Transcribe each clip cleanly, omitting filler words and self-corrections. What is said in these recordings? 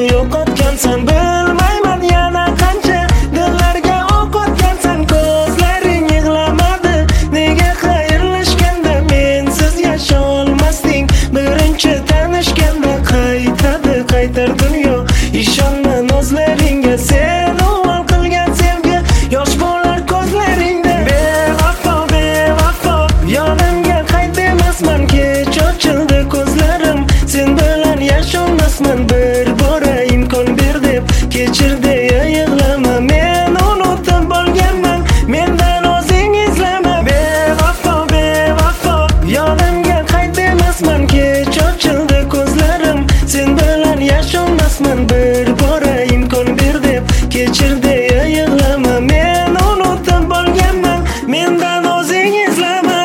yo'qotgansan, bilmayman yana qancha dillarga o'q otgansan. Ko'zlaring yig'lamadi, nega xayrlashganda mensiz yasha olmasding? Birinchi tanishganda qaytar dunyo, ishonma nozlaringga, sen uvol qilgan sevgi yosh bo'lar ko'zlaringda. Bevafo, yonimga qayt demasman, kech ochildi ko'zlarim, sen bilan yasholmasman. Bir bora imkon ber deb kechir deya yig'lama, men unutib bo'lganman, mendan o'zing izlama. Bevafo, yonimga qayt demasman, kech ochildi ko'zlarim, sen bilan yasholmasman. Bir bora imkon ber deb kechir deya yig'lama, men unutib bo'lganman, mendan o'zing izlama.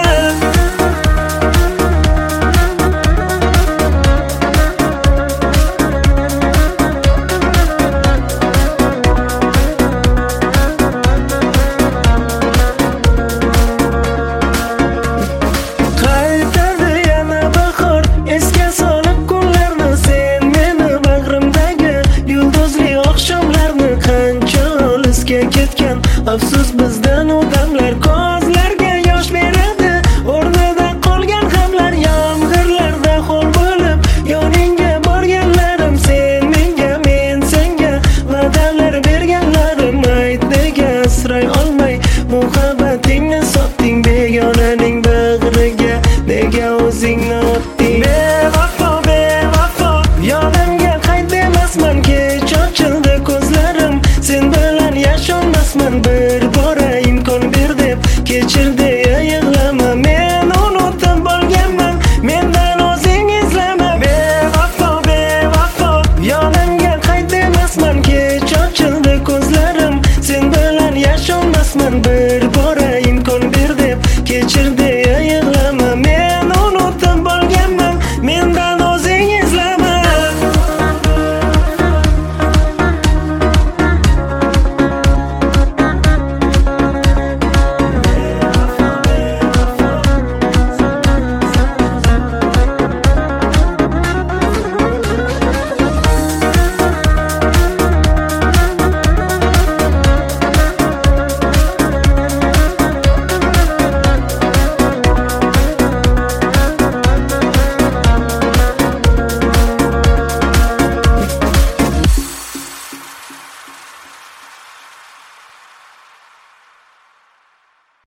Qaytadi yana bahor, esga solib kunlarni, sen meni bag'rimdagi yulduzli oqshomlarni. Qancha olisga ketgan afsus bizdan u damlar, ko'zlarga yosh beradi o'rnida qolgan g'amlar. Yomg'irlarda ho'l bo'lib yoningga borganlarim, sen menga, men senga va'dalar berganlarim. Ayt nega asray olmay muhabbatingni sotding, begonaning bag'riga nega o'zingni otding? Bevafo, yonimga qayt demasman, kech ochildi ko'zlarim, sen bilan yasholmasman. Bir bora imkon ber deb kechir deya yig'lama, men unutib bo'lganman, mendan o'zing izlama. Bevafo, yonimga qayt demasman, kech ochildi ko'zlarim, sen bilan yasholmasman. Bir